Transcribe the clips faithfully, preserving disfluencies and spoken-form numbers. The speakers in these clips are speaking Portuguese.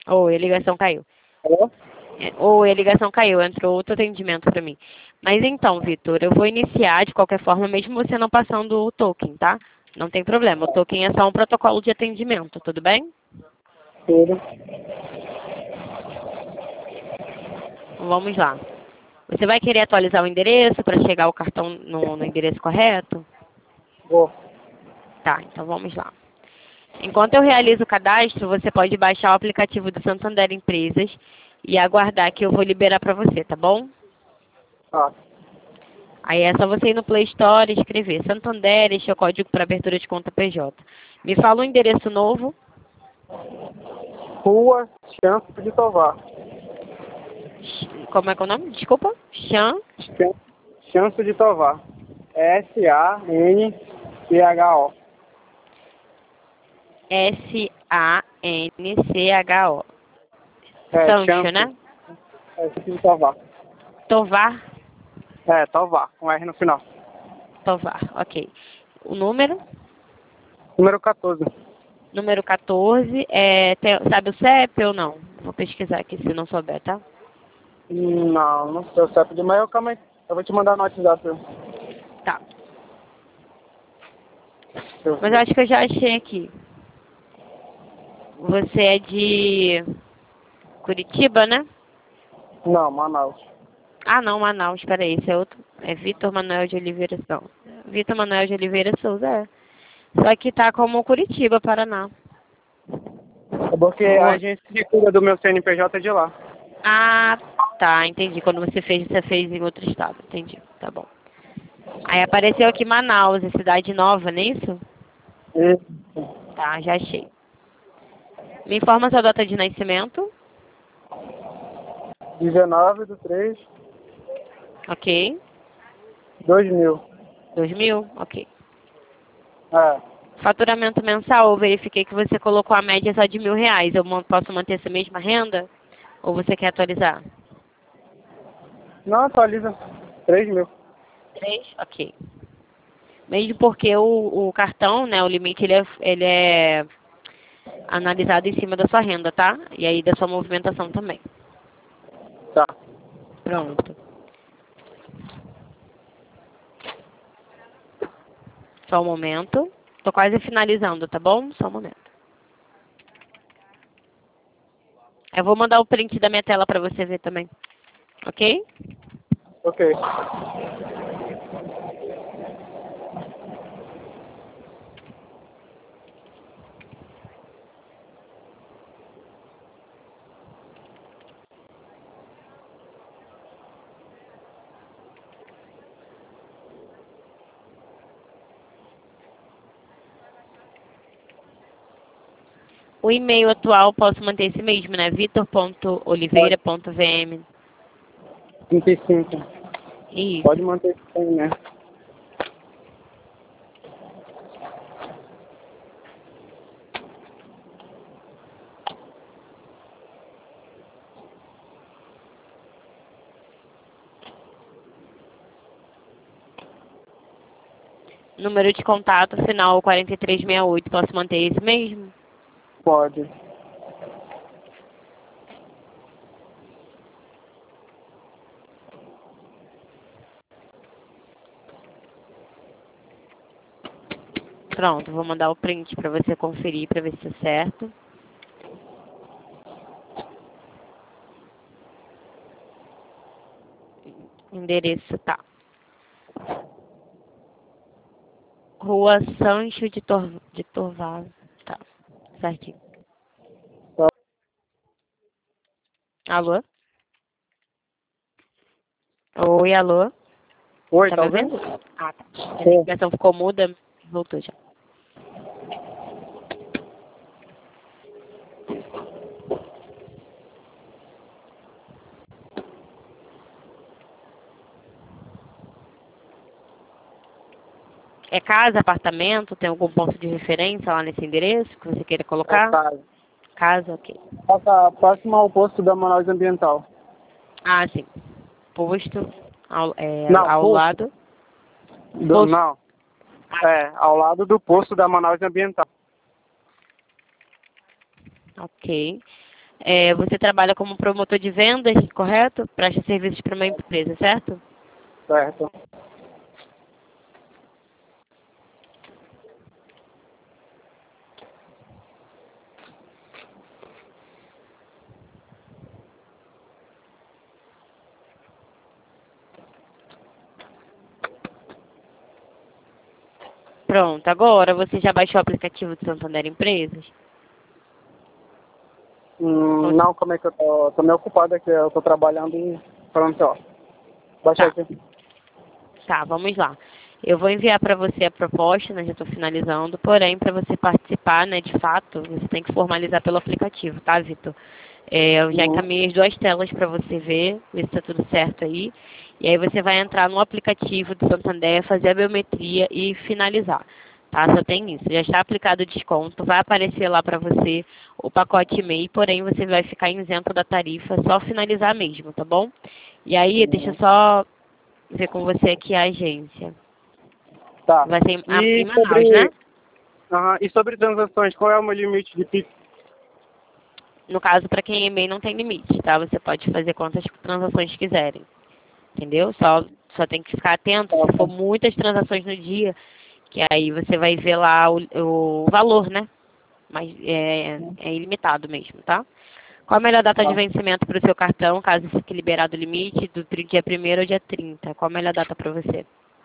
Oi, a ligação caiu. Alô? É, Oi, a ligação caiu, entrou outro atendimento para mim. Mas então, Vitor, eu vou iniciar de qualquer forma, mesmo você não passando o token, tá? Não tem problema, o token é só um protocolo de atendimento, tudo bem? Tudo. Então, vamos lá. Você vai querer atualizar o endereço para chegar o cartão no, no endereço correto? Vou. Tá, então vamos lá. Enquanto eu realizo o cadastro, você pode baixar o aplicativo do Santander Empresas e aguardar que eu vou liberar para você, tá bom? Tá. Aí é só você ir no Play Store e escrever Santander, este é o código para abertura de conta P J. Me fala um endereço novo. Rua Chance de Tovar. Como é que é o nome? Desculpa. Chan. Chan- Chance de Tovar. S A N C H O. S A N C H O. É, Sancho, Chance. né? É, Chance de Tovar. Tovar. É, Tovar, com R no final. Tovar, ok. O número? Número quatorze. Número quatorze. É, tem- sabe o C E P ou não? Vou pesquisar aqui se não souber, tá? Hum, Não, não sei o C E P de mas eu, calma aí. Eu vou te mandar no WhatsApp. Eu, Tá. eu, Mas eu acho que eu já achei aqui. Você é de Curitiba, né? não, Manaus. Ah, não, Manaus, peraí, esse é outro. É Vitor Manuel de Oliveira, não. Vitor Manuel de Oliveira Souza, é. Só que tá como Curitiba, Paraná. É porque a Rua- agência que cuida do meu C N P J é de lá. Ah, tá, entendi. Quando você fez, você fez em outro estado, entendi. Tá bom. Aí apareceu aqui Manaus, é cidade nova, não é isso? E Tá, já achei. Me informa sua data de nascimento. dezenove de três Ok. de dois mil. dois mil? Ok. É. Faturamento mensal, eu verifiquei que você colocou a média só de mil reais. Eu mon- posso manter essa mesma renda? Ou você quer atualizar? Não, atualiza. três mil. Três? Ok. Mesmo porque o, o cartão, né, o limite, ele é, ele é analisado em cima da sua renda, tá? E aí da sua movimentação também. Tá. Pronto. Só um momento. Tô quase finalizando, tá bom? Só um momento. Eu vou mandar o print da minha tela pra você ver também. Ok? Ok. O e-mail atual posso manter esse mesmo, né? vitor ponto oliveira ponto v m. trinta e cinco. Pode Isso. manter isso aí, né? Número de contato final quatro três seis oito. Posso manter esse mesmo? Pode. Pronto, vou mandar o print pra você conferir pra ver se é certo. Endereço tá. Rua Sancho de, Tor de Torval. Tá, certinho. Tá. Alô? Oi, alô? Oi, Tá tá me ouvindo? ouvindo? Ah, tá. A Sim. ligação ficou muda, voltou já. É casa, apartamento? Tem algum ponto de referência lá nesse endereço que você queira É colocar? casa. Casa, ok. Passa próximo ao posto da Manaus Ambiental. Ah, sim. Posto ao, é, Não, ao posto. lado. Do, Posto. não. É, ao lado do posto da Manaus Ambiental. Ok. É, você trabalha como promotor de vendas, correto? Presta serviços para uma empresa, certo? Certo. Pronto, agora você já baixou o aplicativo do Santander Empresas? Hum, não, como é que eu tô? Tô meio ocupado aqui, eu tô trabalhando e pronto, ó. Baixa Tá, aqui. tá, vamos lá. Eu vou enviar para você a proposta, né, já estou finalizando, porém, para você participar, né, de fato, você tem que formalizar pelo aplicativo, tá, Vitor? É, eu já Uhum. encaminhei as duas telas para você ver, ver se está tudo certo aí. E aí você vai entrar no aplicativo do Santander, fazer a biometria e finalizar. Tá? Só tem isso. Já está aplicado o desconto, vai aparecer lá para você o pacote E M E I, porém você vai ficar isento da tarifa, só finalizar mesmo, tá bom? E aí, deixa eu Uhum. só ver com você aqui a agência. Tá. Vai ser em, a- em E Manaus, né? sobre, aham, e sobre transações, qual é o meu limite de Pix? No caso, para quem é E M E I não tem limite, tá? Você pode fazer quantas transações quiserem. Entendeu? Só, só tem que ficar atento Tá se for bom. muitas transações no dia, que aí você vai ver lá o, o valor, né? Mas é, é ilimitado mesmo, tá? Qual a melhor data de Tá. vencimento para o seu cartão, caso fique liberado o limite, do tri- dia primeiro ou dia trinta? Qual a melhor data para você?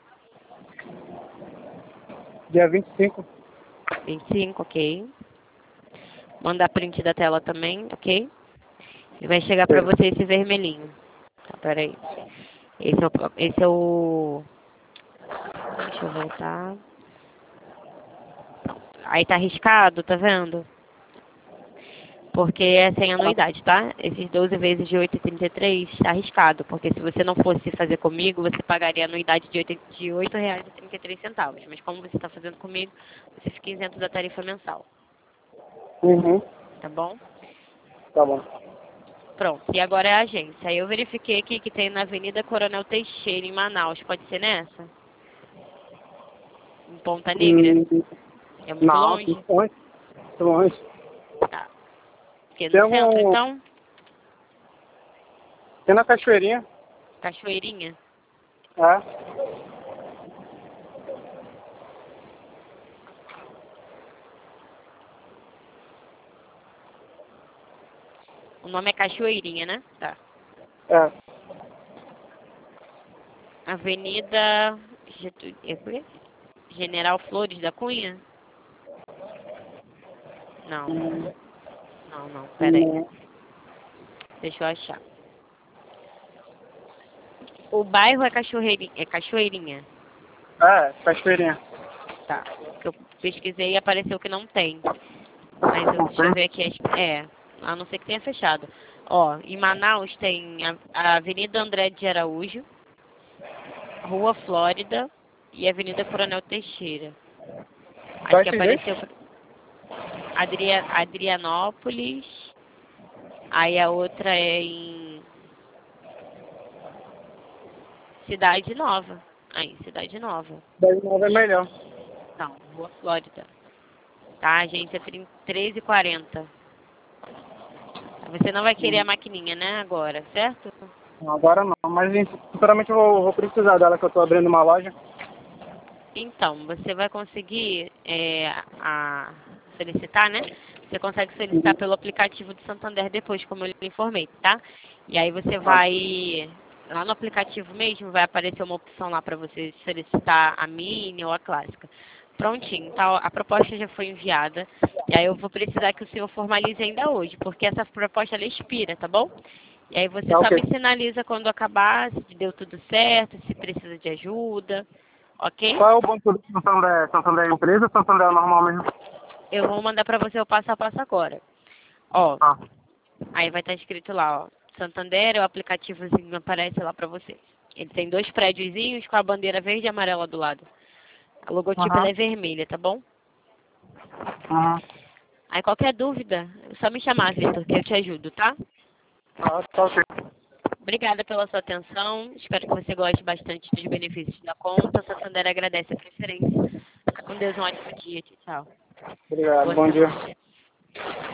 Dia vinte e cinco. vinte e cinco, ok. Mandar print da tela também, ok? E vai chegar para Sim. você esse vermelhinho. Tá, peraí. Esse é o... Esse é o... Deixa eu voltar. Pronto. Aí tá arriscado, tá vendo? Porque é sem Tá. anuidade, tá? Esses doze vezes de oito e trinta e três está arriscado, porque se você não fosse fazer comigo, você pagaria anuidade de oito de oito reais e trinta e três centavos. Mas como você está fazendo comigo, você fica isento da tarifa mensal, Uhum. tá bom? Tá bom. Pronto, e agora é a agência. Aí eu verifiquei aqui que tem na Avenida Coronel Teixeira, em Manaus. Pode ser nessa? Em Ponta Negra? Hum, É muito não, longe? muito longe. Muito longe. Tá. Porque Tem no centro, um. então? Tem na Cachoeirinha. Cachoeirinha? É. O nome é Cachoeirinha, né? Tá. É. Avenida Getu- é por quê? General Flores da Cunha? Não, Hum, não, não. Pera aí. hum, Deixa eu achar. O bairro é Cachoeirinha. É Cachoeirinha. É, Cachoeirinha. Tá. Eu pesquisei e apareceu que não tem. Mas eu, Não deixa eu tem? ver aqui. as- É, a não ser que tenha fechado. Ó, em Manaus tem a, a Avenida André de Araújo, Rua Flórida e Avenida Coronel Teixeira. Acho Quais que esses dois? apareceu Adria, Adrianópolis. Aí a outra é em Cidade Nova. Aí, Cidade Nova. Daí nova é melhor. Não, Rua Flórida. Tá, agência treze e quarenta. Você não vai querer a Hum. maquininha, né, agora, certo? Não, agora não, mas futuramente eu vou, vou precisar dela, que eu tô abrindo uma loja. Então, você vai conseguir é, a, solicitar, né? Você consegue solicitar Uhum. pelo aplicativo do Santander depois, como eu lhe informei, tá? E aí você Tá. vai, lá no aplicativo mesmo, vai aparecer uma opção lá para você solicitar a mini ou a clássica. Prontinho, então a proposta já foi enviada. E aí eu vou precisar que o senhor formalize ainda hoje, porque essa proposta ela expira, tá bom? E aí você Tá só ok. me sinaliza quando acabar, se deu tudo certo, se precisa de ajuda, ok? Qual é o banco do Santander? Santander é empresa ou Santander é normal mesmo? Eu vou mandar para você o passo a passo agora. Ó, Tá. aí vai estar escrito lá, ó, Santander, o aplicativozinho aparece lá para você. Ele tem dois prédiozinhos com a bandeira verde e amarela do lado. A logotipo ela Aham. é vermelha, tá bom? Aham. Aí qualquer dúvida, é só me chamar, Vitor, que eu te ajudo, tá? Tá, tá ok. Obrigada pela sua atenção. Espero que você goste bastante dos benefícios da conta. Santander agradece a preferência. Fica com Deus, um ótimo dia. Tchau, tchau. Obrigado. Boa Bom semana. dia.